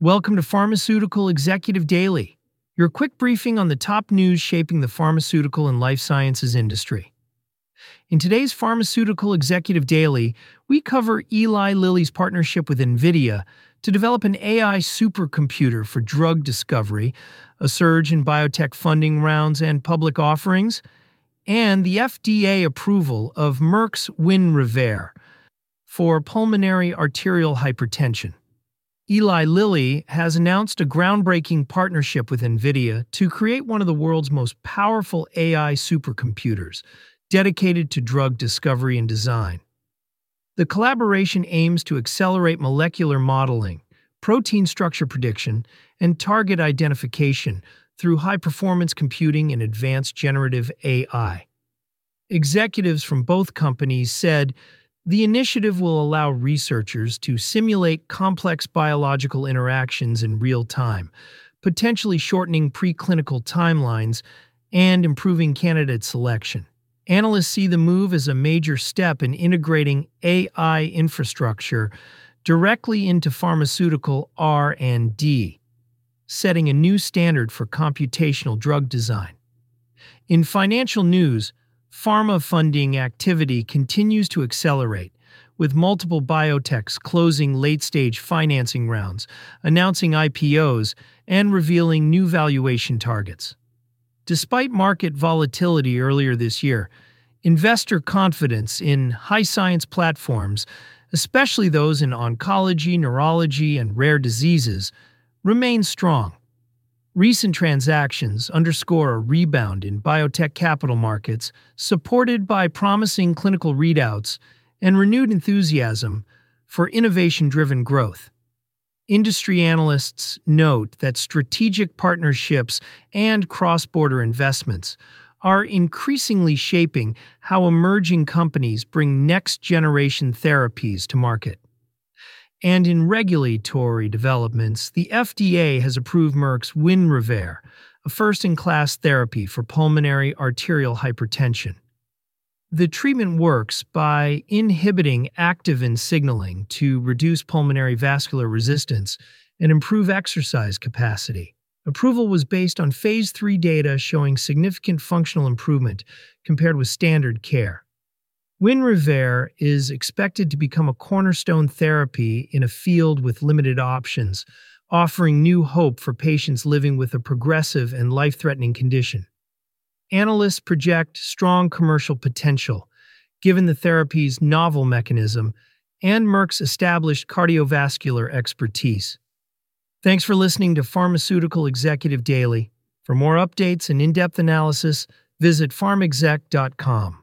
Welcome to Pharmaceutical Executive Daily, your quick briefing on the top news shaping the pharmaceutical and life sciences industry. In today's Pharmaceutical Executive Daily, we cover Eli Lilly's partnership with NVIDIA to develop an AI supercomputer for drug discovery, a surge in biotech funding rounds and public offerings, and the FDA approval of Merck's Winrevair for pulmonary arterial hypertension. Eli Lilly has announced a groundbreaking partnership with NVIDIA to create one of the world's most powerful AI supercomputers, dedicated to drug discovery and design. The collaboration aims to accelerate molecular modeling, protein structure prediction, and target identification through high-performance computing and advanced generative AI. Executives from both companies said the initiative will allow researchers to simulate complex biological interactions in real time, potentially shortening preclinical timelines and improving candidate selection. Analysts see the move as a major step in integrating AI infrastructure directly into pharmaceutical R&D, setting a new standard for computational drug design. In financial news, pharma funding activity continues to accelerate, with multiple biotechs closing late-stage financing rounds, announcing IPOs, and revealing new valuation targets. Despite market volatility earlier this year, investor confidence in high-science platforms, especially those in oncology, neurology, and rare diseases, remains strong. Recent transactions underscore a rebound in biotech capital markets, supported by promising clinical readouts and renewed enthusiasm for innovation-driven growth. Industry analysts note that strategic partnerships and cross-border investments are increasingly shaping how emerging companies bring next-generation therapies to market. And in regulatory developments, the FDA has approved Merck's Winrevair, a first-in-class therapy for pulmonary arterial hypertension. The treatment works by inhibiting activin signaling to reduce pulmonary vascular resistance and improve exercise capacity. Approval was based on Phase 3 data showing significant functional improvement compared with standard care. Winrevair is expected to become a cornerstone therapy in a field with limited options, offering new hope for patients living with a progressive and life-threatening condition. Analysts project strong commercial potential, given the therapy's novel mechanism and Merck's established cardiovascular expertise. Thanks for listening to Pharmaceutical Executive Daily. For more updates and in-depth analysis, visit pharmexec.com.